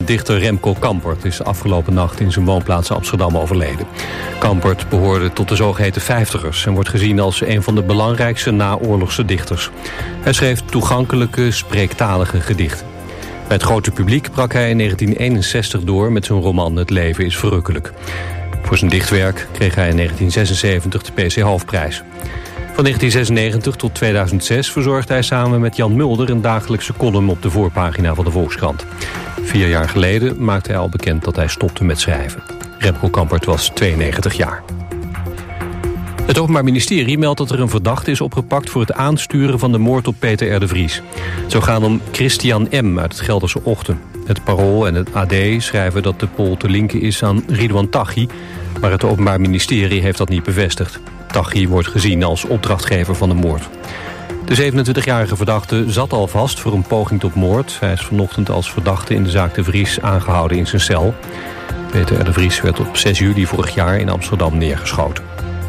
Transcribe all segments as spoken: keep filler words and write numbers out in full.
dichter Remco Campert is afgelopen nacht in zijn woonplaats Amsterdam overleden. Campert behoorde tot de zogeheten vijftigers en wordt gezien als een van de belangrijkste naoorlogse dichters. Hij schreef toegankelijke, spreektalige gedichten. Bij het grote publiek brak hij in negentien eenenzestig door met zijn roman Het leven is verrukkelijk. Voor zijn dichtwerk kreeg hij in negentien zesenzeventig de P C Hoofdprijs. Van negentien zesennegentig tot tweeduizend zes verzorgde hij samen met Jan Mulder een dagelijkse column op de voorpagina van de Volkskrant. Vier jaar geleden maakte hij al bekend dat hij stopte met schrijven. Remco Campert was tweeënnegentig jaar. Het Openbaar Ministerie meldt dat er een verdachte is opgepakt voor het aansturen van de moord op Peter R. de Vries. Het zou gaan om Christian M. uit het Gelderse Ochten. Het Parool en het A D schrijven dat de Pool te linken is aan Ridwan Taghi, maar het Openbaar Ministerie heeft dat niet bevestigd. Taghi wordt gezien als opdrachtgever van de moord. De zevenentwintigjarige verdachte zat al vast voor een poging tot moord. Hij is vanochtend als verdachte in de zaak de Vries aangehouden in zijn cel. Peter R. de Vries werd op zes juli vorig jaar in Amsterdam neergeschoten.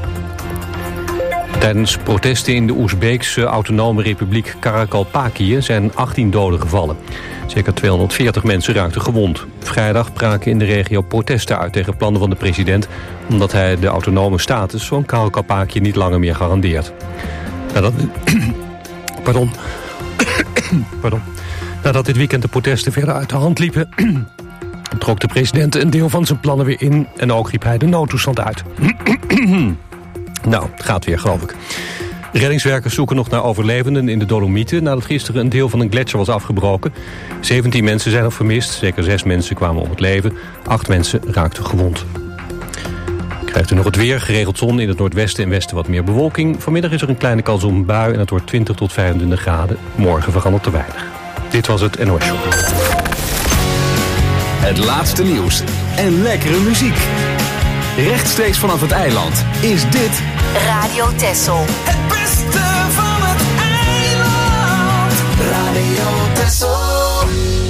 Tijdens protesten in de Oezbeekse autonome republiek Karakalpakië zijn achttien doden gevallen. Zeker tweehonderdveertig mensen raakten gewond. Vrijdag braken in de regio protesten uit tegen plannen van de president, omdat hij de autonome status van Karakalpakië niet langer meer garandeert. Nadat, pardon, pardon. Nadat dit weekend de protesten verder uit de hand liepen, trok de president een deel van zijn plannen weer in en ook riep hij de noodtoestand uit. Nou, het gaat weer, geloof ik. Reddingswerkers zoeken nog naar overlevenden in de Dolomieten nadat gisteren een deel van een gletsjer was afgebroken. zeventien mensen zijn nog vermist, zeker zes mensen kwamen om het leven. acht mensen raakten gewond. Krijgt u nog het weer, geregeld zon, in het noordwesten en westen wat meer bewolking. Vanmiddag is er een kleine kans op een bui en het wordt twintig tot vijfentwintig graden. Morgen verandert te weinig. Dit was het N O S Show. Het laatste nieuws en lekkere muziek. Rechtstreeks vanaf het eiland is dit Radio Texel. Het beste van het eiland. Radio Texel.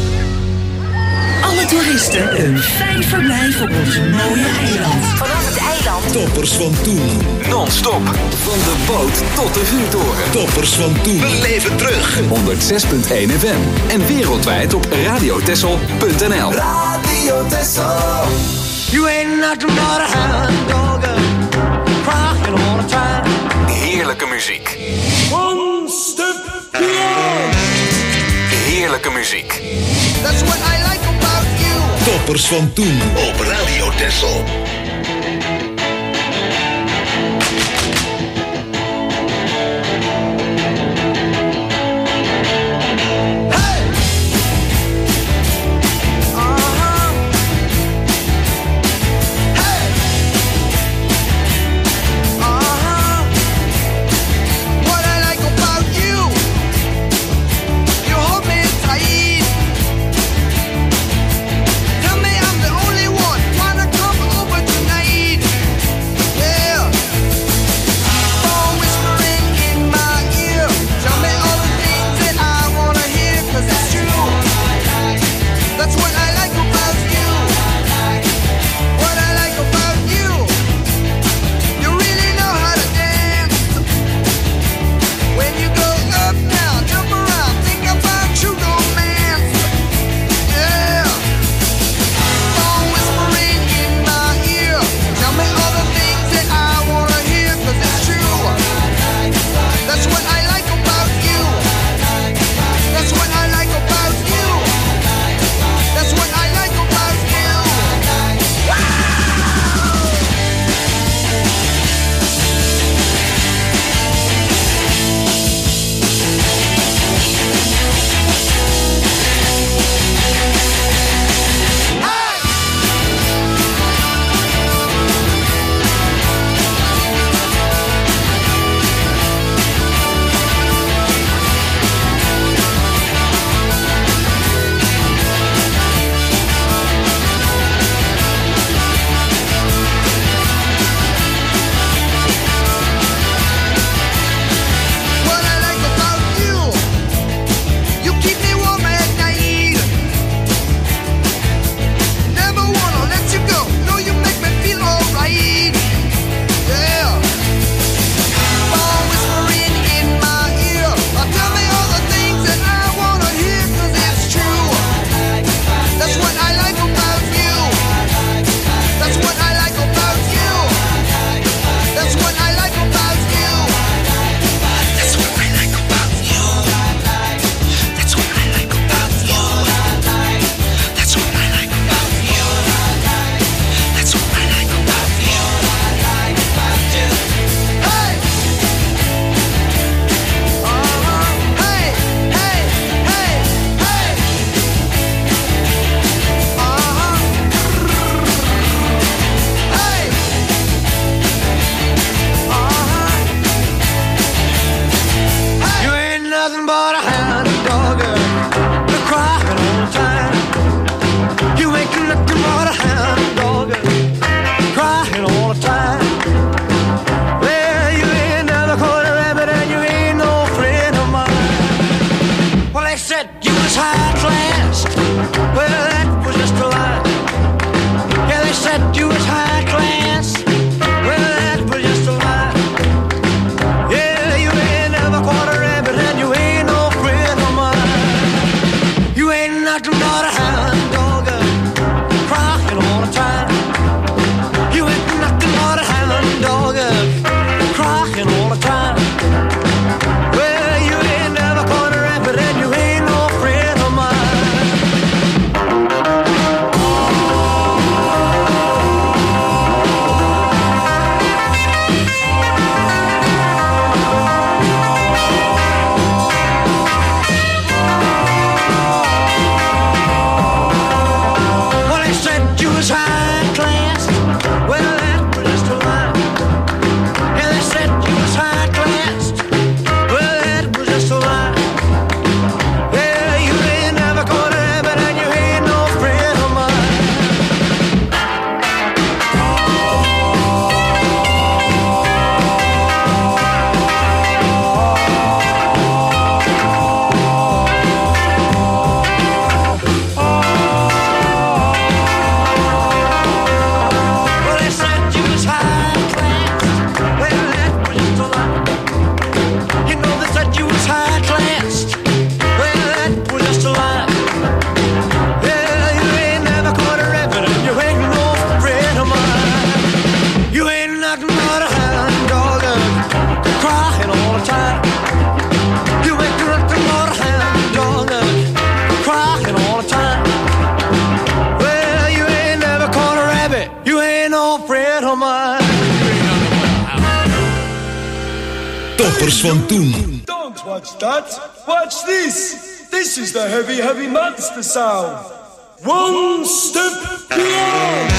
Alle toeristen een fijn verblijf op ons mooie eiland. Vanaf het eiland. Toppers van toen. non-stop. Van de boot tot de vuurtoren. Toppers van toen. We leven terug. honderdzes komma één F M. En wereldwijd op radiotessel punt n l. Radio Texel. You ain't nothing but a hound dog, crying all the time. Heerlijke muziek. One step beyond. Heerlijke muziek. That's what I like about you. Toppers van toen op Radio Texel. Tell me I'm the only one. Wanna come over toppers van toen. Don't watch that. Watch this. This is the heavy, heavy monster sound. One step beyond.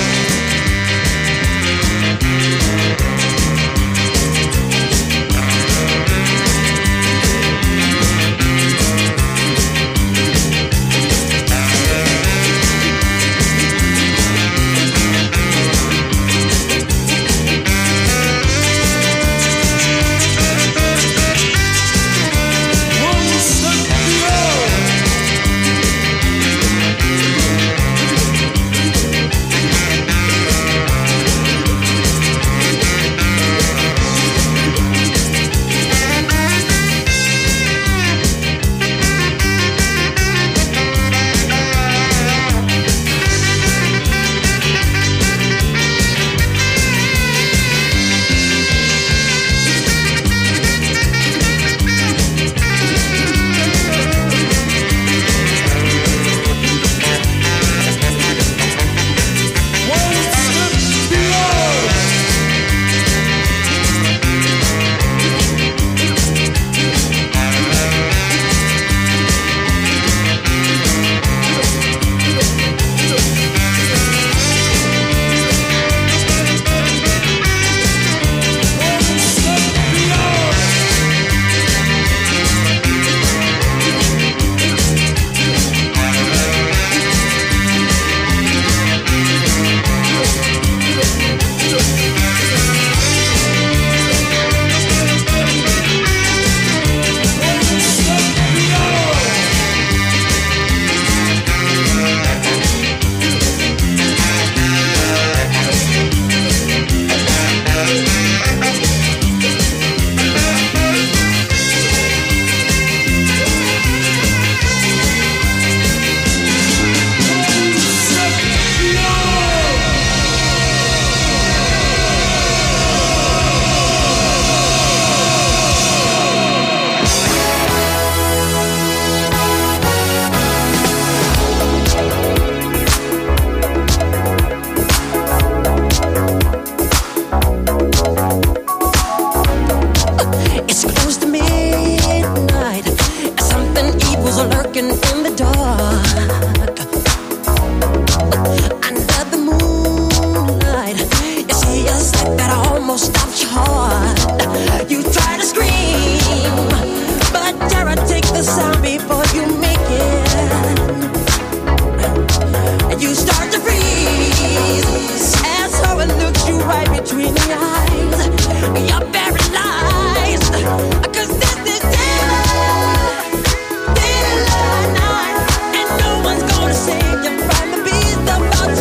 About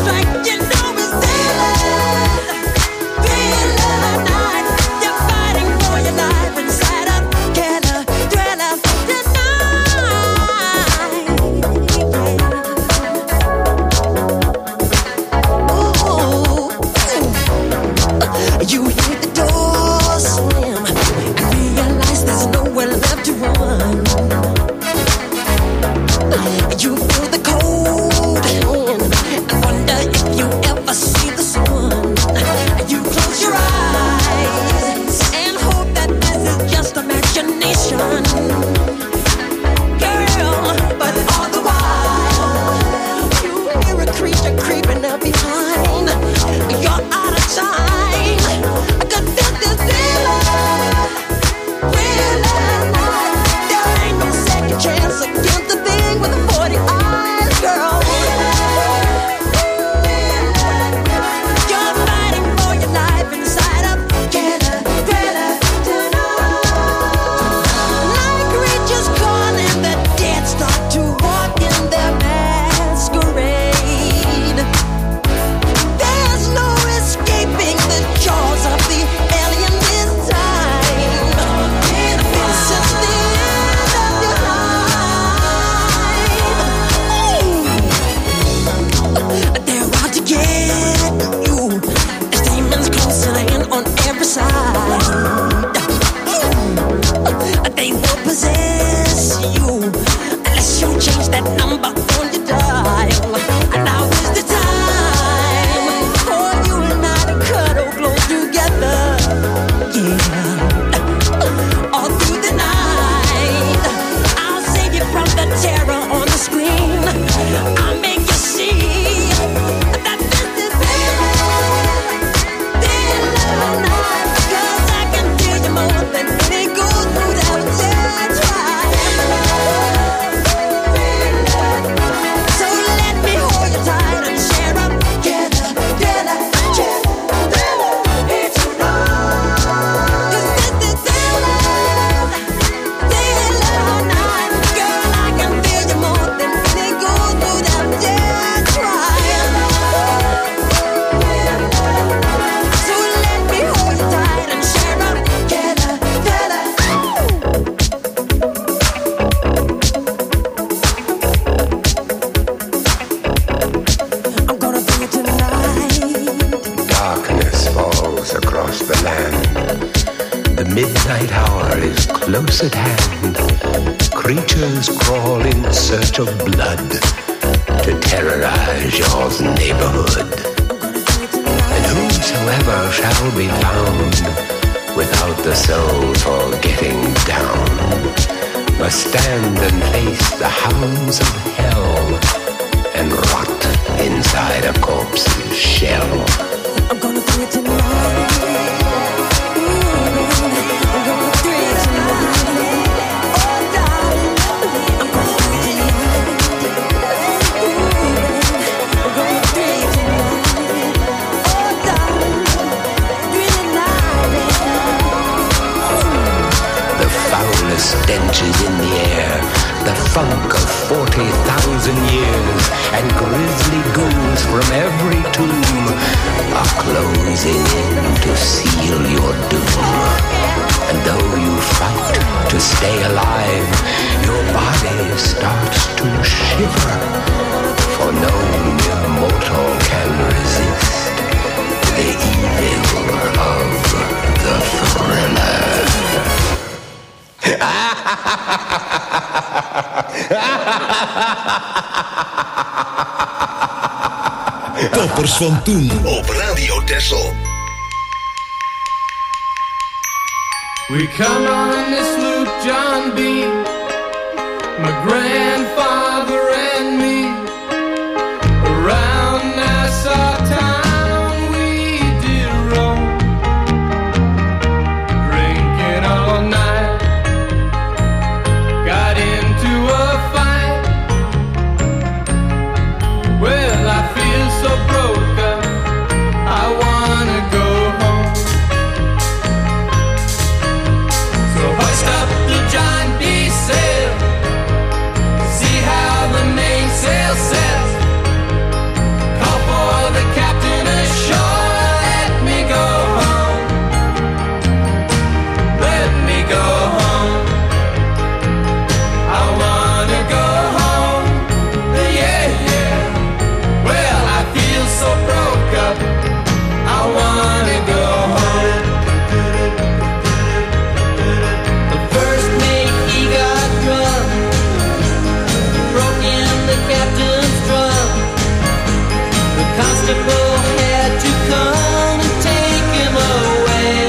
midnight hour is close at hand. Creatures crawl in search of blood to terrorize your neighborhood. And whosoever shall be found without the soul for getting down must stand and face the hounds of hell and rot inside a corpse's shell. I'm gonna do it tonight. I'm gonna do it tonight. Oh, darling, I'm gonna do it tonight. I'm gonna do it tonight. Oh, darling, do it tonight. The foulest stenches in the air, the funk of forty thousand years, and grisly ghouls from every tomb are closing in to seal your doom. And though you fight to stay alive, your body starts to shiver, for no mere mortal can resist the evil of the thriller. Toppers van toen op Radio Texel. We come on this loop, John B., my grandfather and me, around Nassau town we did roam, drinking all night, got into a fight. Well, I feel so broke up, I wanna go home. So hoist up the John B. sail, see how the mainsail sets. Call for the captain ashore, let me go home. Let me go home. I wanna go home. Yeah, yeah. Well, I feel so broke up, I wanna go home. The first mate, he got drunk, broke in the captain's drum. The constable had to come and take him away.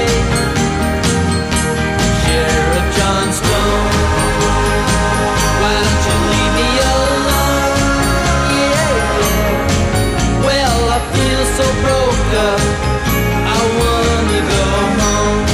Sheriff John Stone, why don't you leave me alone? Yeah, yeah. Well, I feel so broke up, I wanna go home.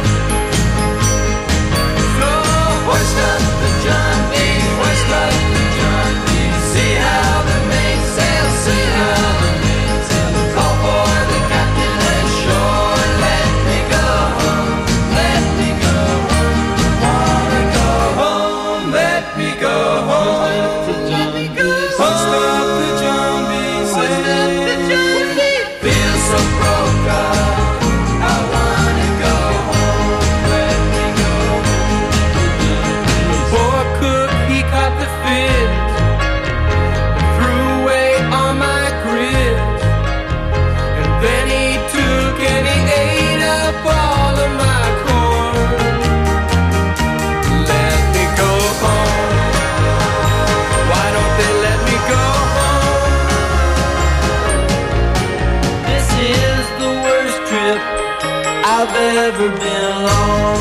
So hoist up the John B., hoist up the John B. See how the mainsail, see how the mainsail. Call for the captain ashore, let me go home, let me go home. Wanna go home, let me go home. Let me go home. Hoist up the John B. Hoist up the John B. Feel so broke up, I wanna go home, let me go home. The poor cook, he caught the fit, threw away all my grits, and then he took and he ate up all of my corn. Let me go home. Why don't they let me go home? This is the worst trip I've ever been on.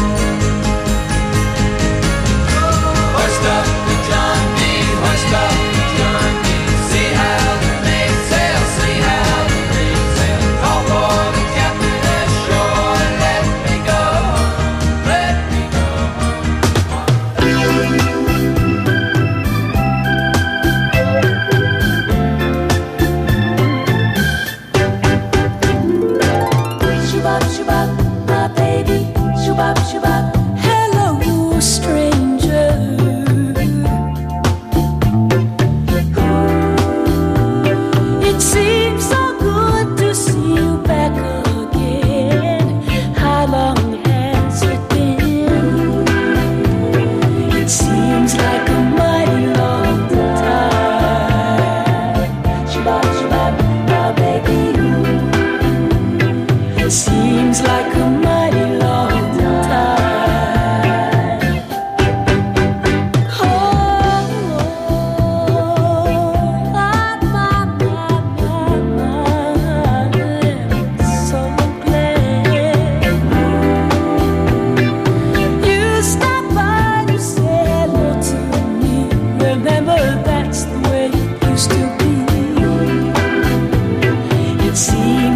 Hoist up the John B., hoist up the John B. See how the mainsail, see how the mainsail. Call for the captain ashore, let me go home, let me go Shoo-bop, shoo-bop, my baby. Shoo-bop, shoo-bop.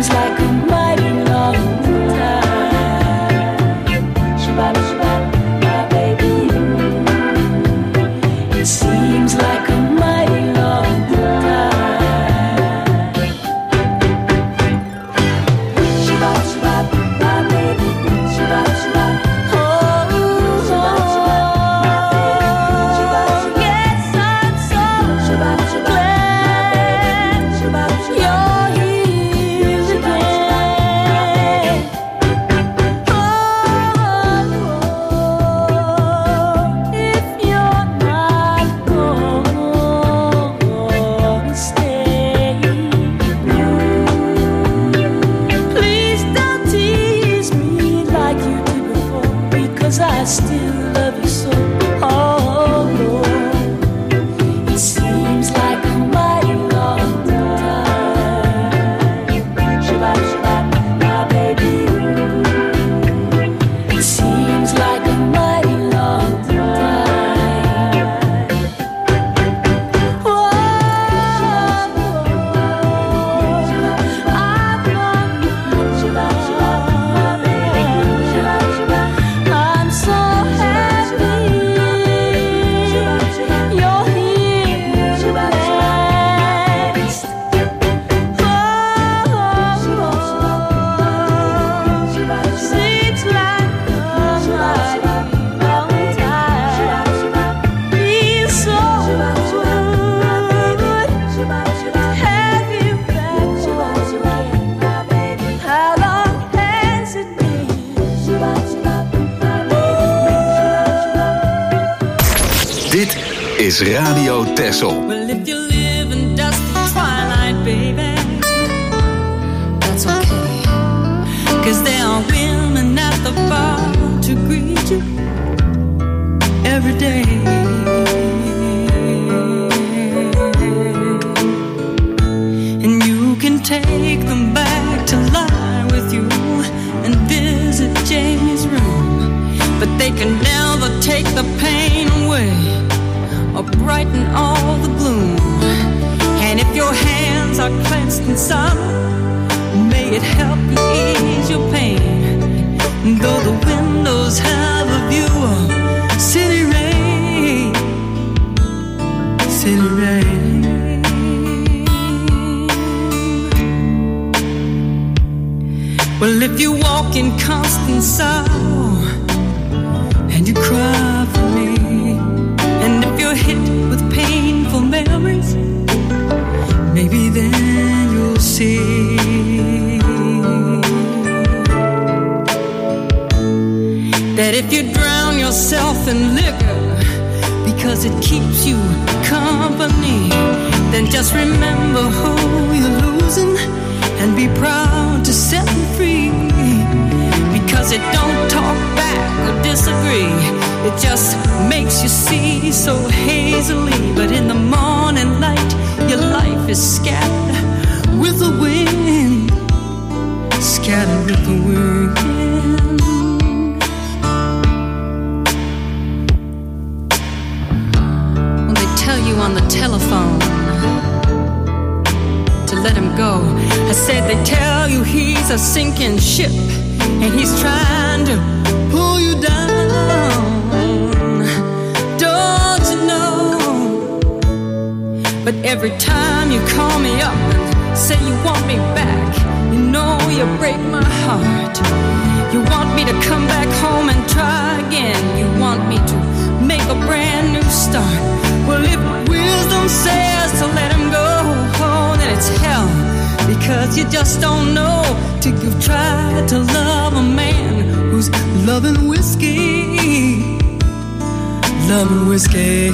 seems like a mighty long time. Shabbat, Shabbat, my baby. It seems like a mighty long time. Shabbat, Shabbat, my baby. Shabbat, Shabbat. I still love you so, oh Lord. It seems like a mighty long time. Shabbat, Shabbat, my baby. It seems like a mighty long time. Whoa, Shabbat, Shabbat, my baby. Shabbat, Shabbat. I'm so happy you're here next. Oh, seems like a mighty long time. Feels so good. Have you back home? How long has it been? Dit is Radio Texel. Well, if you live in dusty twilight, baby, that's okay. Cause there are women at the bar to greet you every day. And you can take them back to lie with you and visit Jamie's room. But they can never take the pain away or brighten all the gloom. And if your hands are clenched in sorrow, may it help you ease your pain. Though the windows have a view of city rain, city rain. Well, if you walk in constant sorrow and you cry for me, and if you're hit with painful memories, maybe then you'll see that if you drown yourself in liquor because it keeps you company, then just remember who you're losing and be proud to set them free. Because it don't talk back or disagree, it just makes you see so hazily. But in the morning light, your life is scattered with the wind, scattered with the wind. When they tell you on the telephone to let him go, I said they tell you he's a sinking ship and he's trying to pull you down. Don't you know? But every time you call me up and say you want me back, you know you break my heart. You want me to come back home and try again. You want me to make a brand new start. Well, if wisdom says to let him go, oh, then it's hell. Because you just don't know till you've tried to love a man who's loving whiskey, loving whiskey.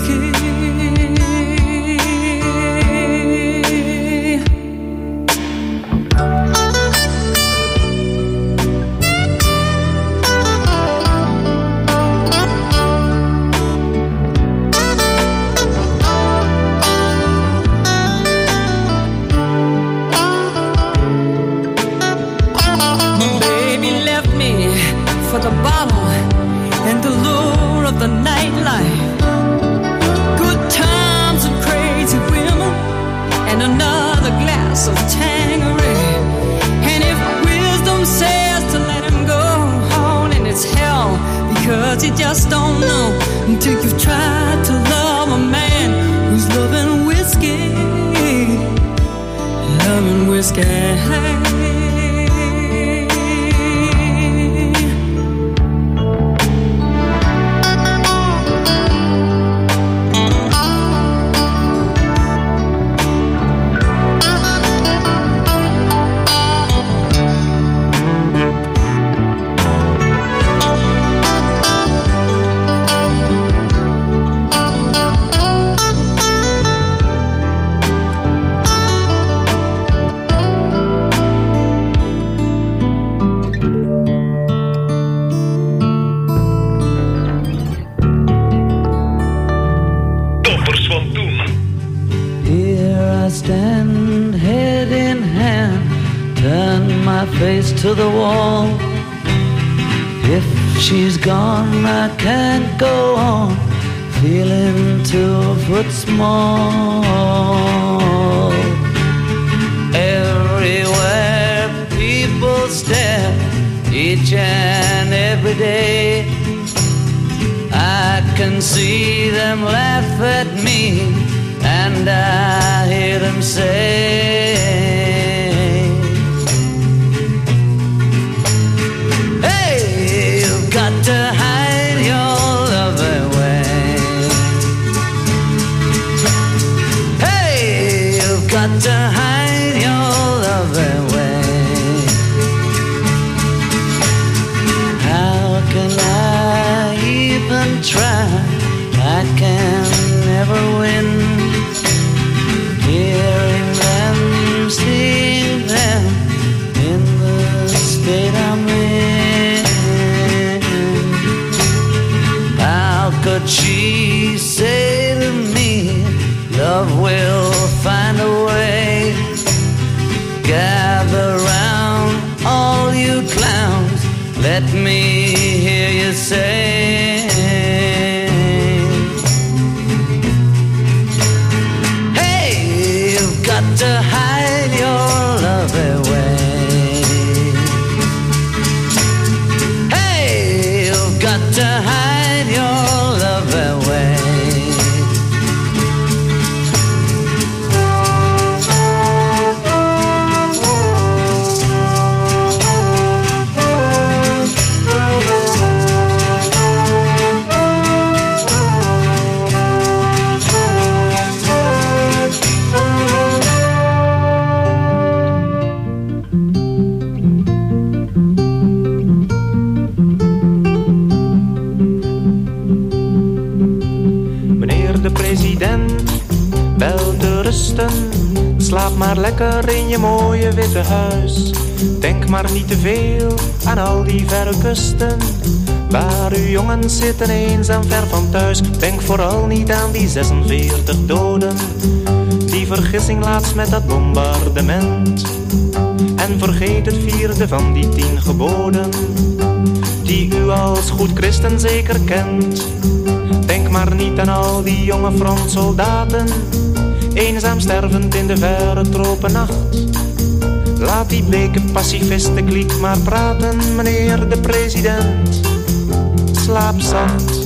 For the bottle and the lure of the nightlife. Good but you just don't know until you've tried to love a man who's loving whiskey, loving whiskey. To the wall. If she's gone, I can't go on feeling two foot small. Everywhere people stare, each and every day. I can see them laugh at me, and I hear them say, got to hide your love away. Hey, you've got to hide your love away. How can I even try? I can never win. Hearing them, seeing them in the state I'm in. Could she say to me, love will find a way? Gather round, all you clowns, let me hear you say, hey, you've got to hide your love away. Hey, you've got to hide your away. Slaap maar lekker in je mooie witte huis. Denk maar niet te veel aan al die verre kusten, waar uw jongens zitten eenzaam ver van thuis. Denk vooral niet aan die zesenveertig doden, die vergissing laatst met dat bombardement. En vergeet het vierde van die tien geboden, die u als goed christen zeker kent. Denk maar niet aan al die jonge frontsoldaten, eenzaam stervend in de verre tropennacht. Laat die bleke pacifisten-kliek maar praten, meneer de president. Slaap zacht.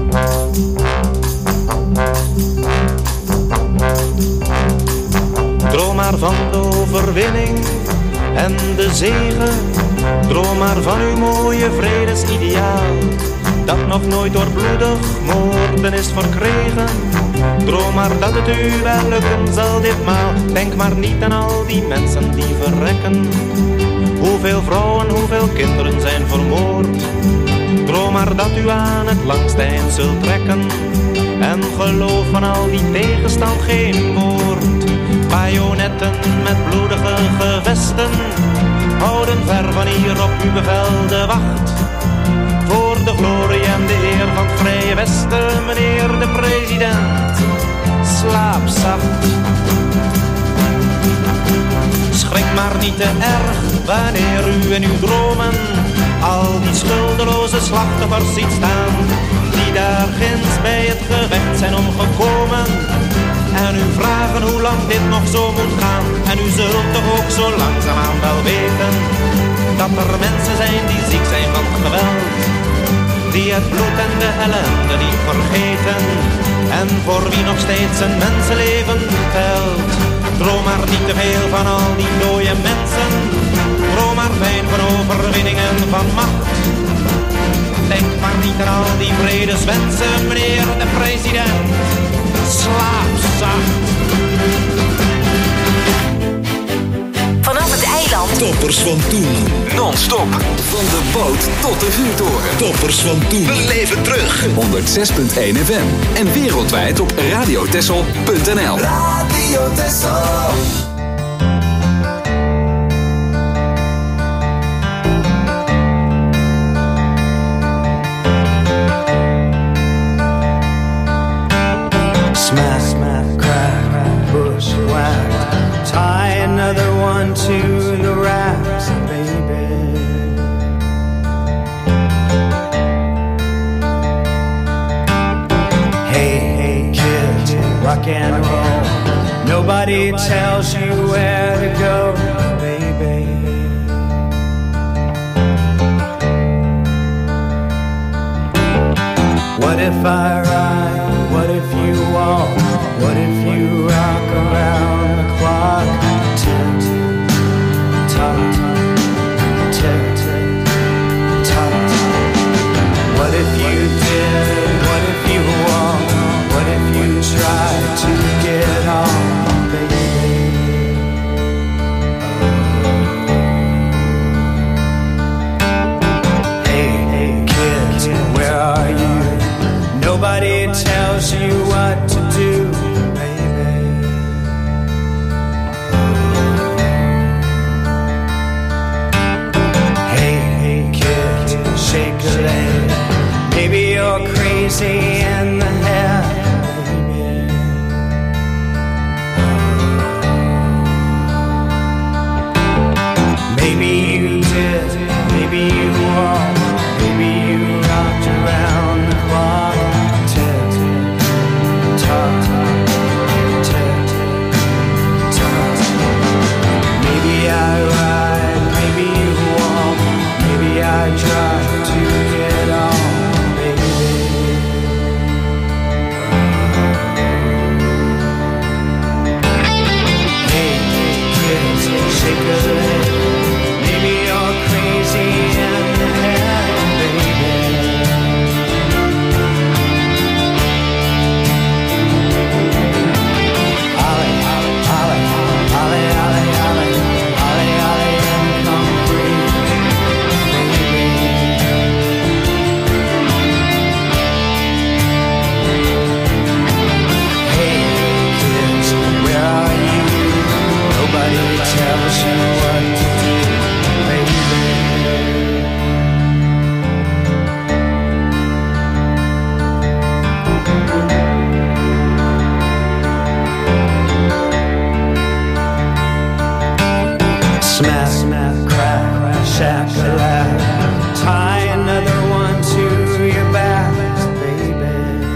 Droom maar van de overwinning en de zegen. Droom maar van uw mooie vredesideaal, dat nog nooit door bloedig moorden is verkregen. Droom maar dat het u wel lukken zal ditmaal. Denk maar niet aan al die mensen die verrekken. Hoeveel vrouwen, hoeveel kinderen zijn vermoord. Droom maar dat u aan het langste eind zult trekken. En geloof van al die tegenstand geen woord. Bajonetten met bloedige gevesten houden ver van hier op uw bevel de wacht. Voor de glorie en de eer van het Vrije Westen, meneer de president. Slaap zacht. Schrik maar niet te erg wanneer u in uw dromen al die schuldeloze slachtoffers ziet staan, die daar ginds bij het gevecht zijn omgekomen. En u vragen hoe lang dit nog zo moet gaan. En u zult toch ook zo langzaamaan wel weten dat er mensen zijn die ziek zijn van geweld. die het bloed en de ellende niet vergeten en voor wie nog steeds een mensenleven telt. Droom maar niet te veel van al die mooie mensen, droom maar fijn van overwinningen van macht. Denk maar niet aan al die vredeswensen, meneer de president. Slaap zacht. Vanaf het eiland. Toppers van toen. Non-stop. Van de boot tot de vuurtoren. Toppers van toen. We leven terug. honderdzes punt één F M. En wereldwijd op radiotessel punt n l. Radio Tessel. Smack, smack, crack, bushwhack. Tie another one to the rafts, baby. Hey, hey, kids, rock and roll. Nobody tells you where to go, baby. What if I ride? What if you walk? What if you rock around the clock? Tick, tock, tick, tock. What if you did? What if you walk? What if you try to get on, baby? Hey, hey, kids, where are you? Nobody tells you what to do, baby. Hey, hey, kid, shake a leg. Maybe you're crazy in the head, baby. Maybe you did, maybe you won't. Maybe you rocked around the clock. Maybe I ride, maybe you walk, maybe I try to get on, baby. Hey, kids, shake a leg. Maybe you're crazy in the head, baby. Ollie, Ollie, Ollie, Ollie, Ollie, Ollie, Ollie, and come free, baby. Hey, kids, where are you? Nobody tells you what to do, baby. Smack, smack, crack, shack-a-lack. Tie another one to your back, baby.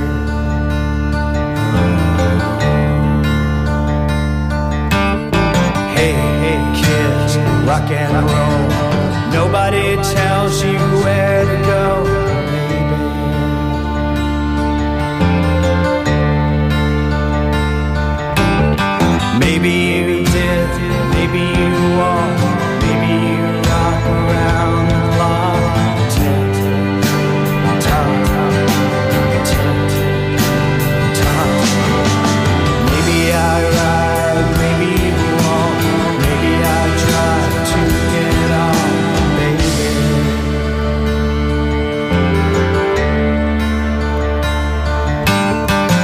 Hey, hey, kids, rock and roll. Nobody tells you where to go, baby. Maybe you did, maybe you won't. Maybe you rock around the clock. Tick, tock, tick, tock. Maybe I ride, maybe you won't. Maybe I try to get on, baby.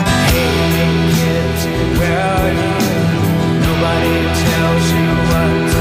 Hey, kids, where are you? Nobody tells you what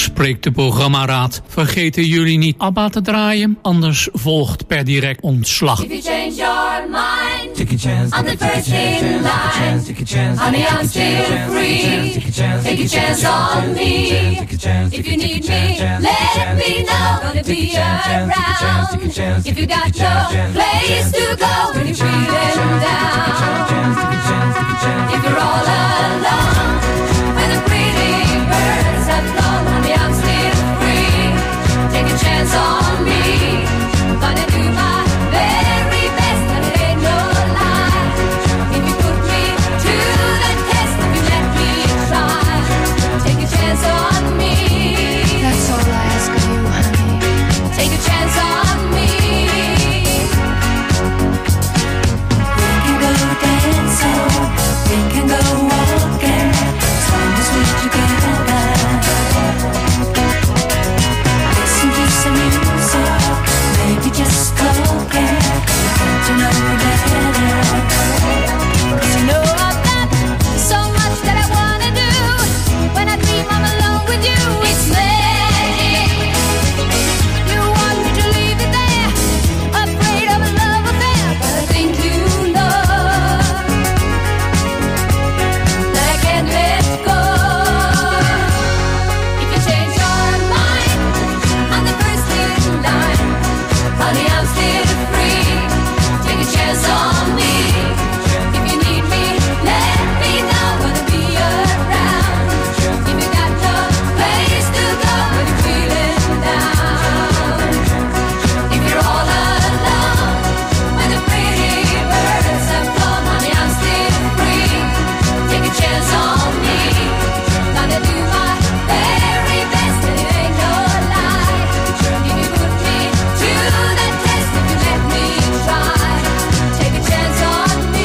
spreekt de programmaraad. Vergeten jullie niet ABBA te draaien, anders volgt per direct ontslag. If you change your mind, take a chance, I'm the first in line. Honey, I'm still free. Take a chance on me. If you need me, let me know. Gonna be around. If you got no place to go when you're feeling down. If you're all alone, when the pretty birds have flown, honey, I'm still free. Take a chance on me. Gonna do my very best, and it ain't no lie. If you put me to the test, if you let me try, take a chance on me. That's all I ask of you, honey. Take a chance on me. We can go dancing, we can go walking, as long as we're together. Listen to some music, maybe just talking, get to know you better. 'Cause you know I've got so much that I wanna do. When I dream I'm alone with you, it's magic. You want me to leave it there, afraid of a love affair, but I think you know that I can't let go. If you change your mind, I'm the first in line. Honey, I'm still free. Take a chance on me. If you need me, let me know. Gonna be around. If you got no place to go when you're feeling down. If you're all alone, when the pretty birds have flown, honey, I'm still free. Take a chance on me. Gonna do my very best, and it ain't no lie. If you put me to the test, if you let me try, take a chance on me.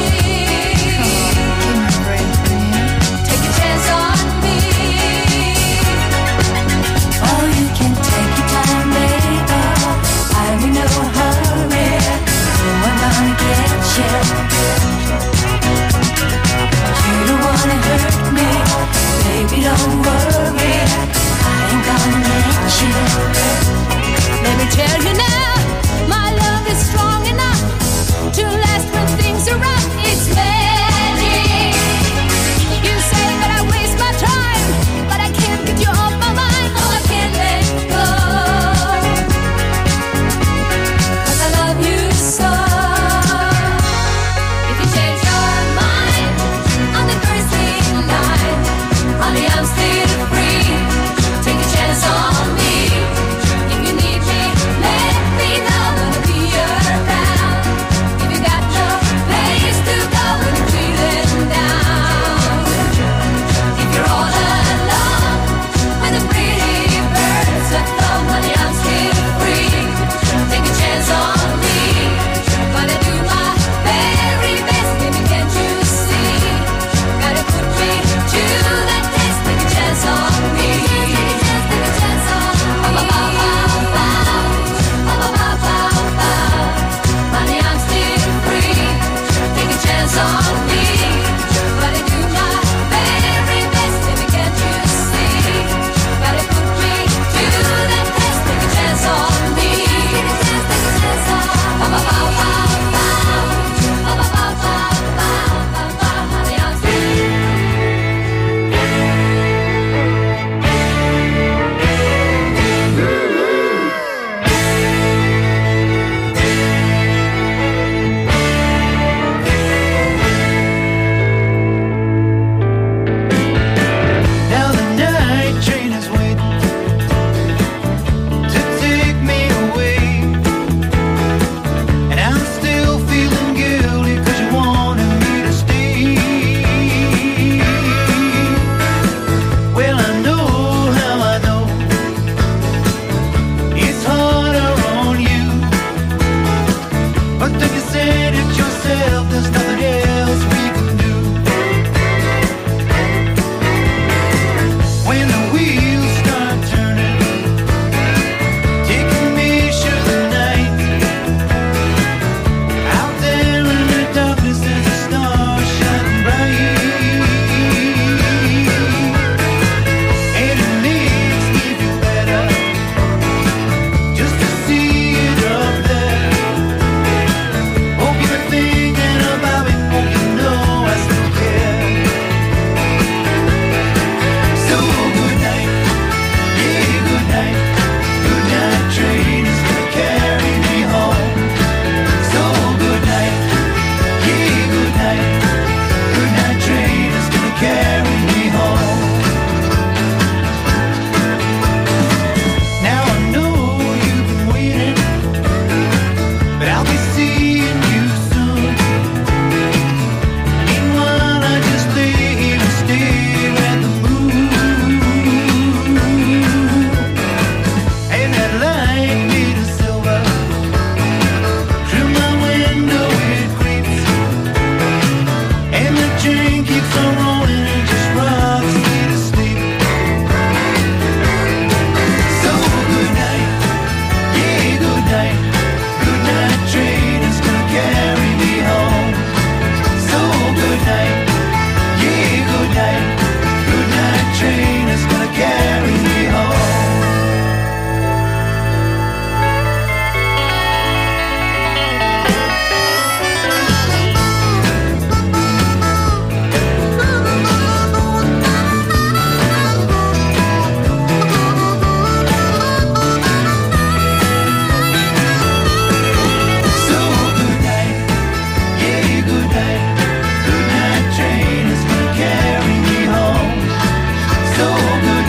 Take a chance on me. Oh, you can take your time, baby. I'm in no hurry. No, I'm gonna get you. You don't wanna hurt me, baby, don't worry. I ain't gonna let you. Let me tell you now, my love is strong enough to last when things are rough. It's magic. You say that I waste my time, but I can't get you off my mind. Oh, I can't let go, 'cause I love you so. If you change your mind, I'm the first in line. Honey, I'm still free. Take a chance on me. If you need me, let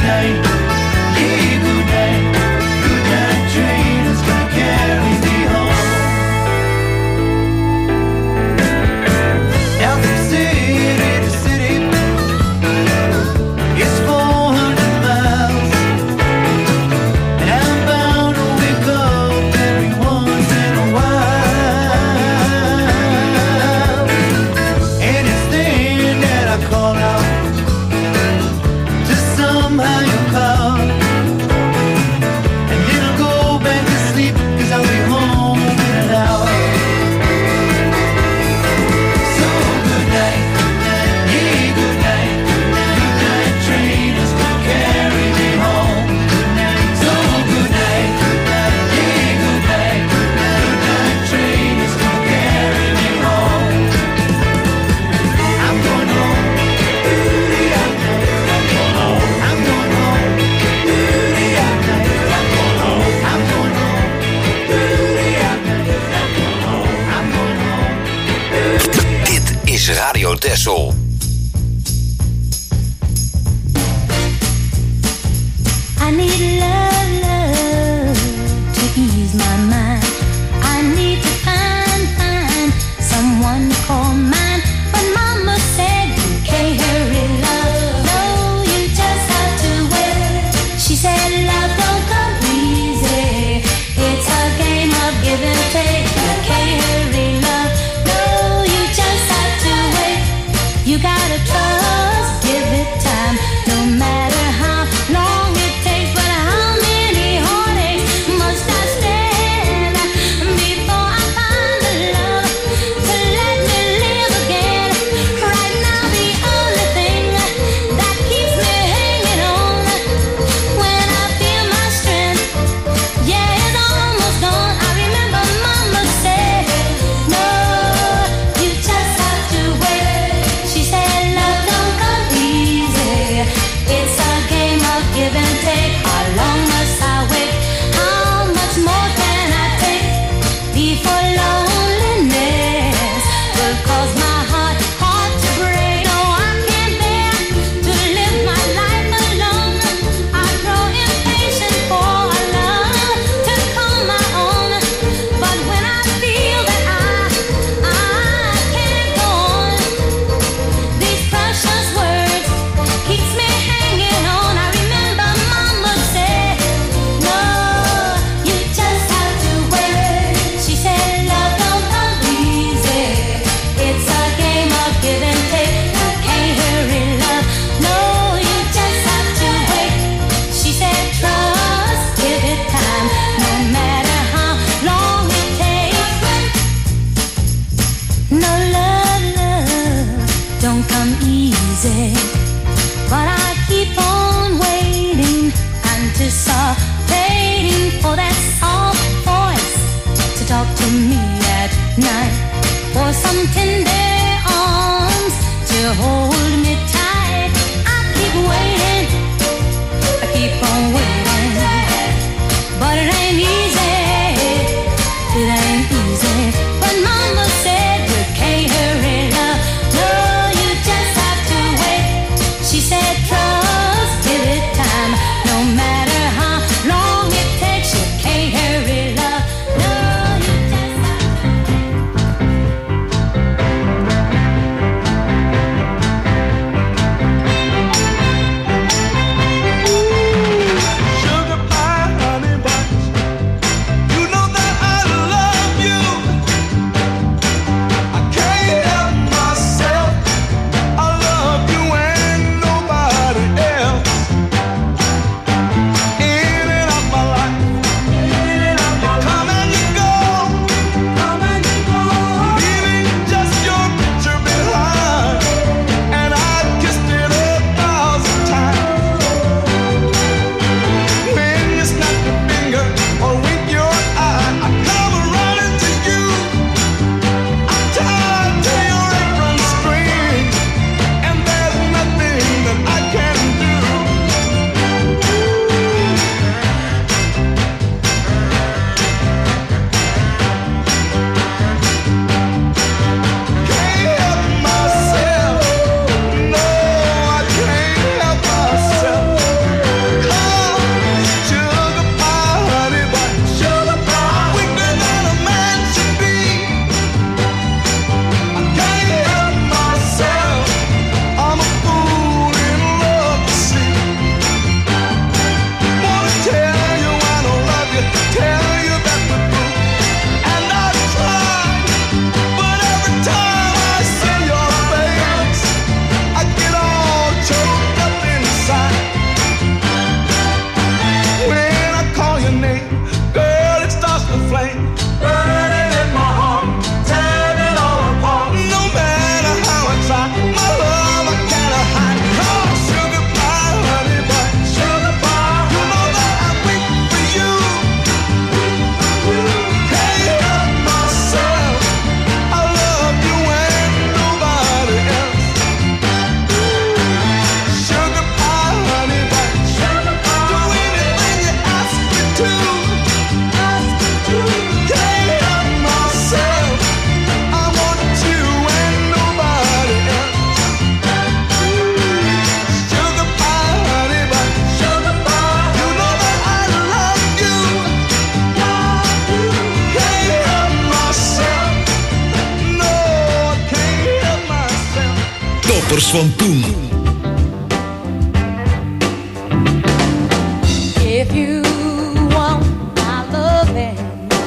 night, yeah, good night. Good night train is gonna carry me home. Now from city to city, it's four hundred miles, and I'm bound to wake up every once in a while. And it's then that I call out to somehow you call, and then I'll go back to sleep, 'cause I'll be home in an hour. So good night, yeah, good night. Good night train is gonna carry me home. So good night, yeah, good night. Good night train is gonna carry me home. I'm going home. I'm going home. I'm going home. I'm going home. I'm going home. I'm going home. Dit is Radio Texel. I need love, love to ease my mind. I need to find, find someone to call mine. But Mama said you can't hurry love. No, you just have to wait. She said love don't come easy. It's a game of give and take. You can't hurry love. No, you just have to wait. You gotta trust, give it time. No matter how long it takes, but how many heartaches must I stand before I find the love to let me live again? Right now, the only thing that keeps me hanging on when I feel my strength, yeah, it's almost gone. I remember Mama said, no, you just have to wait. She said love don't come easy. It's a game of give and take. How long must I wait? How much more can I take before loneliness will cause my heart, heart to break? No, I can't bear to live my life alone. I grow impatient for a love to call my own. But when I feel that I, I can't go on, these precious words keeps me hanging on. I remember Mama Toppers van toen. If you want my loving,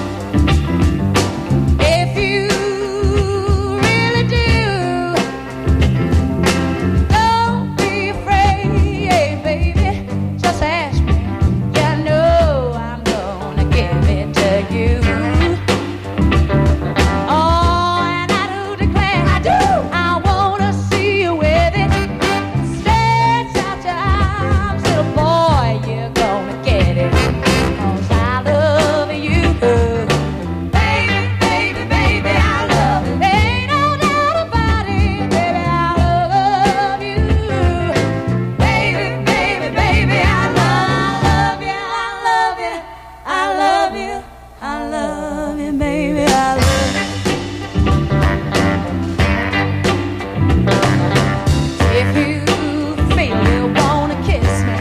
if you really do, don't be afraid, baby, just ask me. You know I'm gonna give it to you. Oh, and I do declare, I do, I wanna see you with it. Stretch out your arms, little boy, you're gonna get it. 'Cause I love you. Baby, baby, baby, I love you. Ain't no doubt about it, baby, I love you. Baby, baby, baby, I love you, I love you, I love you, I love you, baby, I love you. If you feel you wanna kiss me,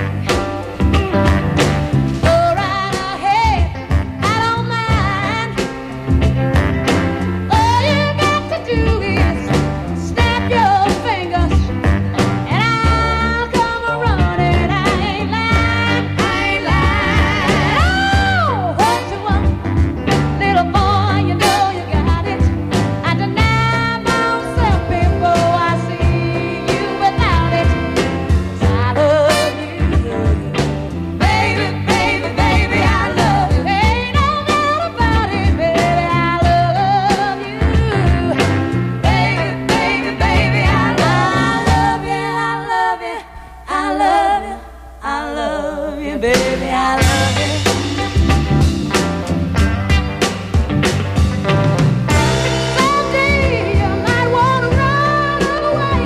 go right ahead, I don't mind. All you got to do is snap your fingers, and I'll come running. I ain't lying, I ain't lying. Oh, what you want, little boy, you know you got it. I deny myself before I see you without it. 'Cause I love you. Baby, baby, baby, I love you. Ain't no doubt about it, baby, I love you. Baby, baby, baby, I love you, I love you, I love you, I love you, baby, I love you. Someday you might wanna run away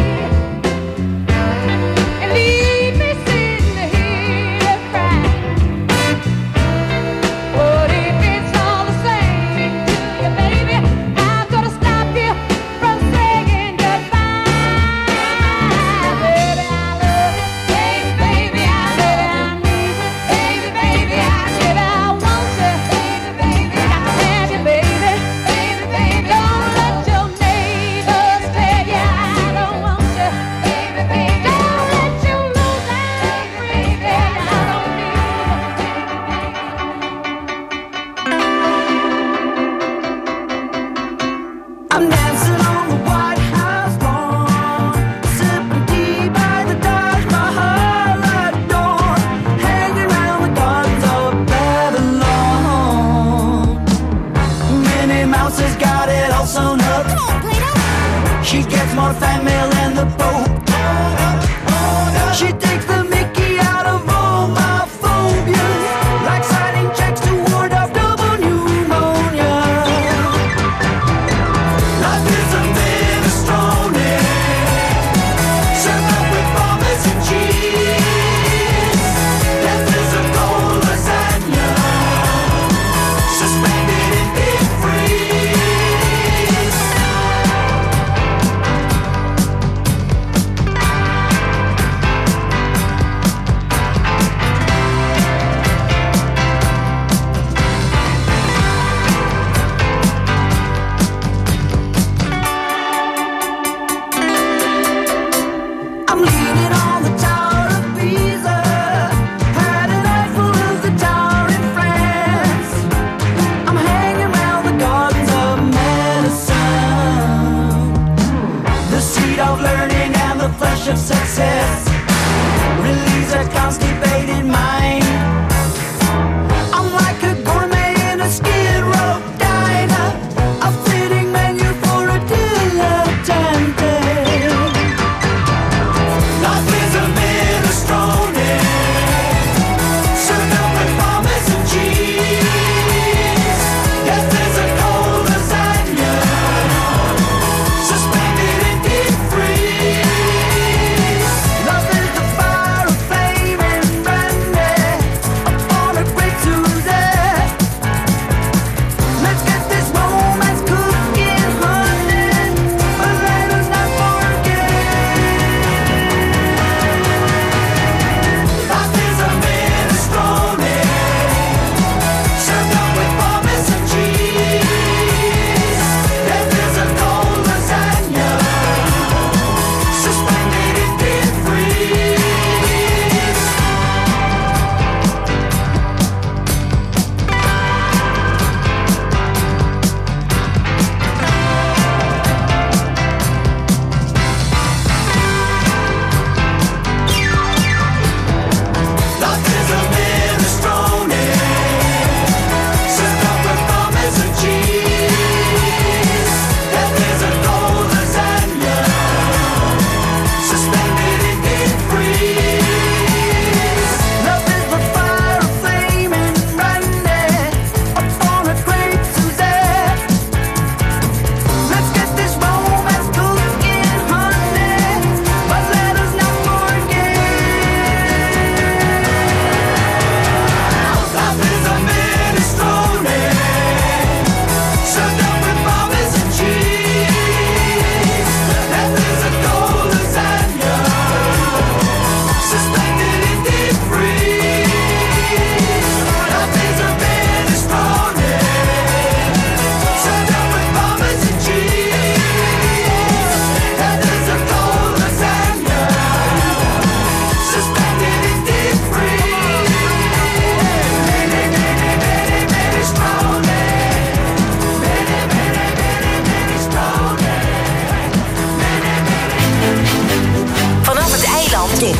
and leave me sitting here crying. But if it's all the same to you, baby, I'm gonna stop you from saying goodbye. Baby, I love you. Baby, baby, I love you. I need you. Baby, baby, I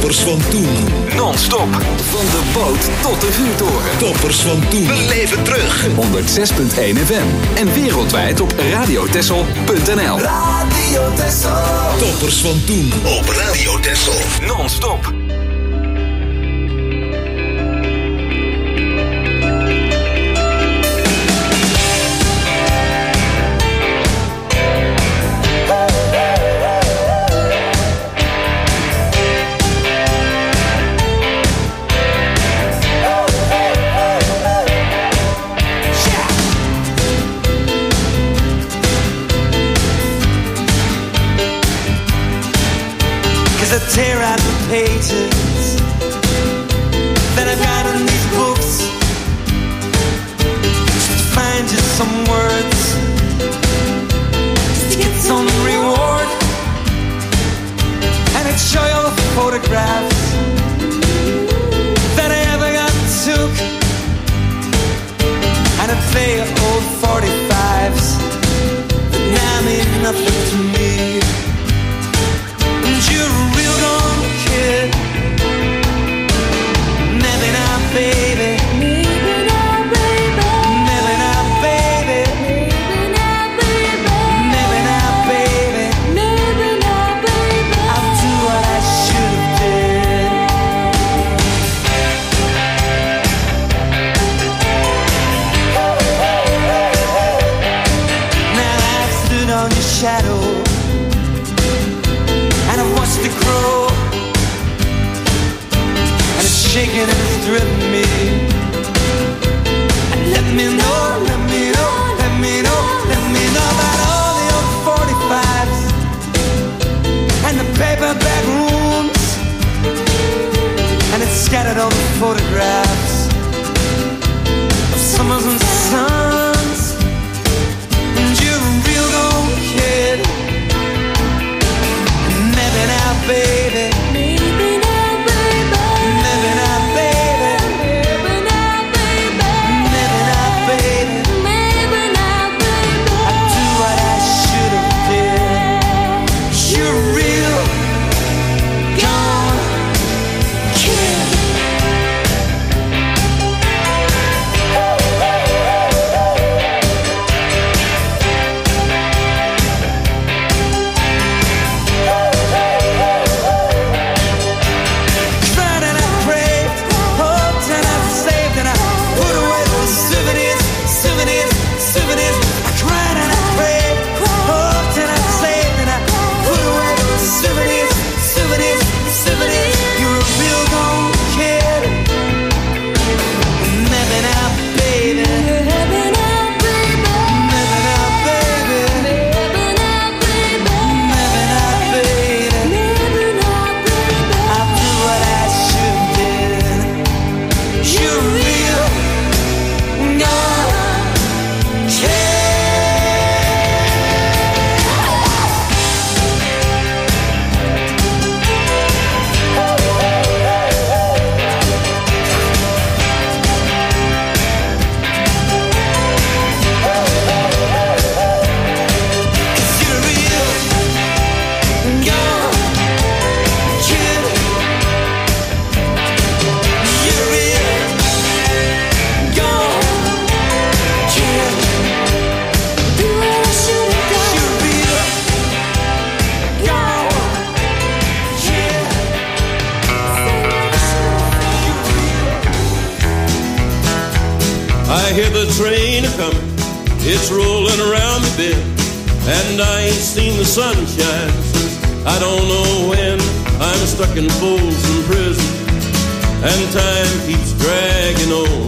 Toppers van toen. Non-stop. Van de boot tot de vuurtoren. Toppers van toen. Beleef het terug. honderdzes komma één F M. En wereldwijd op radio texel punt n l. Radio Texel. Toppers van toen. Op Radio Texel. Non-stop. I tear out the pages that I've got in these books just to find just some words just to get some reward, and I'd show you all the photographs that I ever got took, and I'd play old forty-fives that now mean nothing to me. You're a real gone kid. Maybe not, baby. Maybe not, baby. Maybe not, baby. Maybe not, baby. Maybe not, baby. I'll do what I should have did. Now I've stood on your shadow, to grow, and it's shaking and it's driven me. And let me know, let me know, let me know, let me know about all the old forty-fives and the paperback rooms, and it's scattered all the photographs of summers and suns. And you're a real old kid. Maybe now, baby. Maybe now, baby. Maybe now, baby. Maybe now, baby. Maybe now, baby. Maybe now, baby. I do what I should have did. You're a real gone kid. I hear the train a-comin', it's rollin' around the bend, and I ain't seen the sunshine since I don't know when. I'm stuck in Folsom Prison, and time keeps dragging on,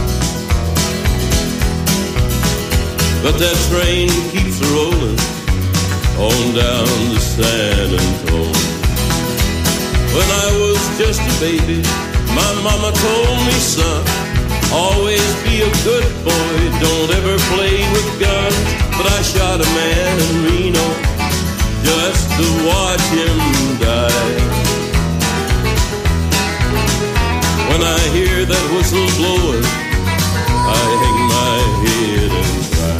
but that train keeps a-rollin' on down to San Antone. When I was just a baby, my mama told me, son, always be a good boy, don't ever play with guns. But I shot a man in Reno just to watch him die. When I hear that whistle blowing, I hang my head and cry.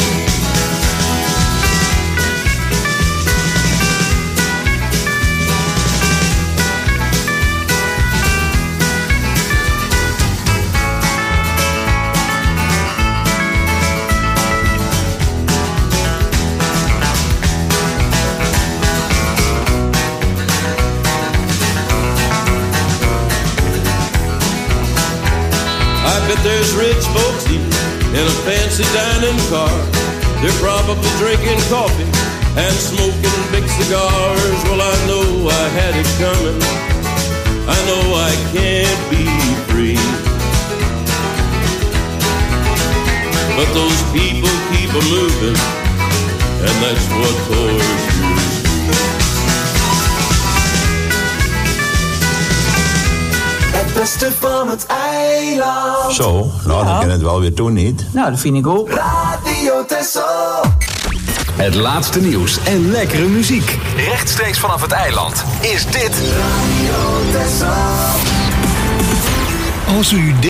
I bet there's rich folks eating in a fancy dining car. They're probably drinking coffee and smoking big cigars. Well, I know I had it coming. I know I can't be free. But those people keep a moving, and that's what tortures me. Het beste van het eiland. Zo, nou dan kan het wel weer doen, niet? Nou, dat vind ik ook. Radio Texel. Het laatste nieuws en lekkere muziek. Rechtstreeks vanaf het eiland is dit Radio Texel. Als u